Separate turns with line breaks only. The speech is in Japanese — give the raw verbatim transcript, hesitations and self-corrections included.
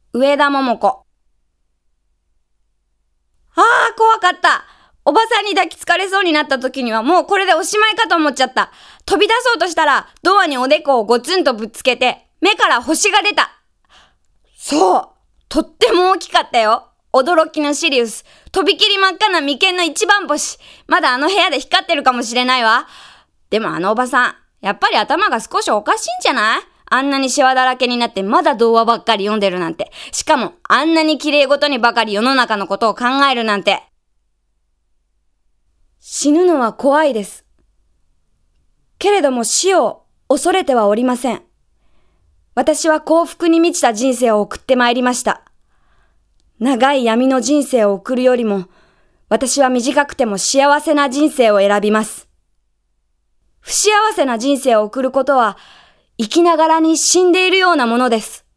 上田桃子。ああ、怖かった。おばさんに抱きつかれそうになった時にはもうこれでおしまいかと思っちゃった。飛び出そうとしたらドアにおでこをゴツンとぶっつけて目から星が出た。そう、とっても大きかったよ。驚きのシリウス。とびきり真っ赤な眉間の一番星。まだあの部屋で光ってるかもしれないわ。でもあのおばさん、やっぱり頭が少しおかしいんじゃない？あんなにシワだらけになってまだ童話ばっかり読んでるなんて。しかもあんなに綺麗ごとにばかり世の中のことを考えるなんて。死ぬのは怖いです。けれども死を恐れてはおりません。私は幸福に満ちた人生を送ってまいりました。長い闇の人生を送るよりも、私は短くても幸せな人生を選びます。不幸せな人生を送ることは、生きながらに死んでいるようなものです。